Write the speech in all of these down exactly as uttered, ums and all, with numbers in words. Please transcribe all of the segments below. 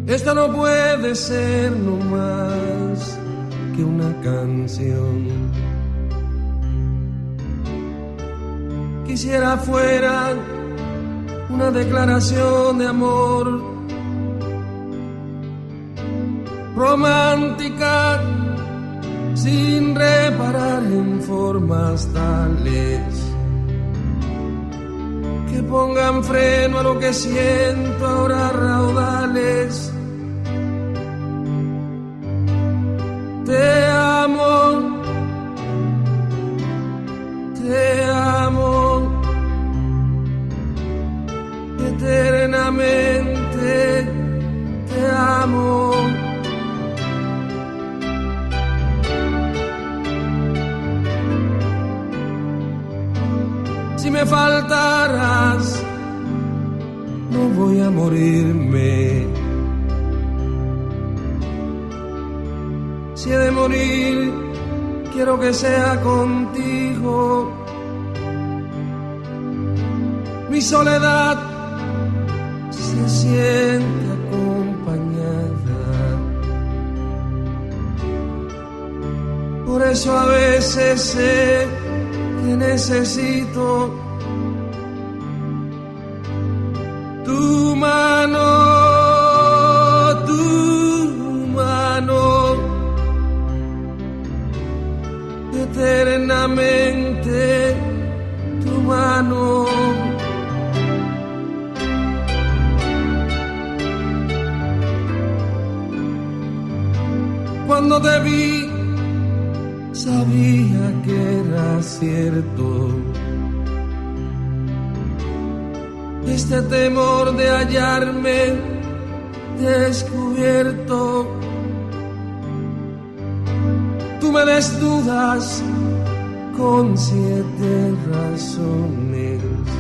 Esto no puede ser no más que una canción. Quisiera fuera una declaración de amor romántica, sin reparar en formas tales que pongan freno a lo que siento ahora raudales. Te amo, te amo, eternamente te amo. Si me faltaras, no voy a morirme. Si he de morir, quiero que sea contigo. Mi soledad se siente acompañada. Por eso a veces sé que necesito tu mano, tu mano, eternamente tu mano. Cuando te vi, sabía que era cierto este temor de hallarme descubierto. Tú me desnudas con siete razones,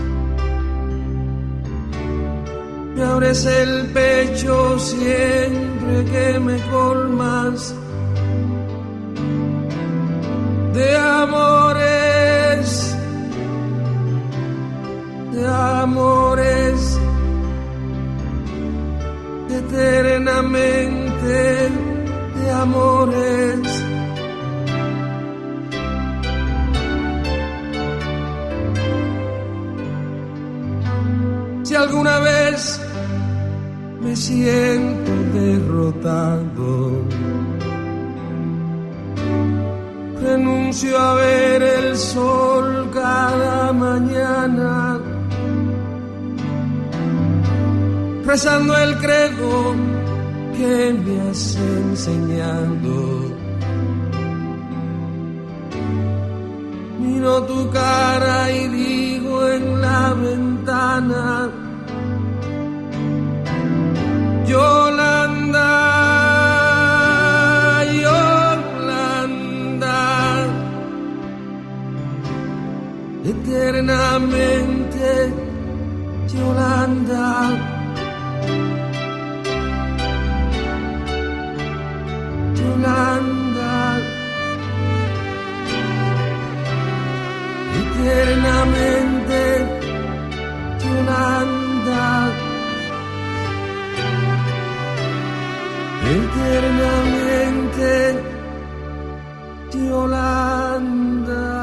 me abres el pecho siempre que me colmas de amores, de amores, eternamente de amores. Si alguna vez me siento derrotado, renuncio a ver el sol cada mañana, rezando el credo que me has enseñado. Miro tu cara y digo en la ventana: Yolanda, Yolanda, eternamente Yolanda, Yolanda, eternamente Yolanda, eternamente Yolanda.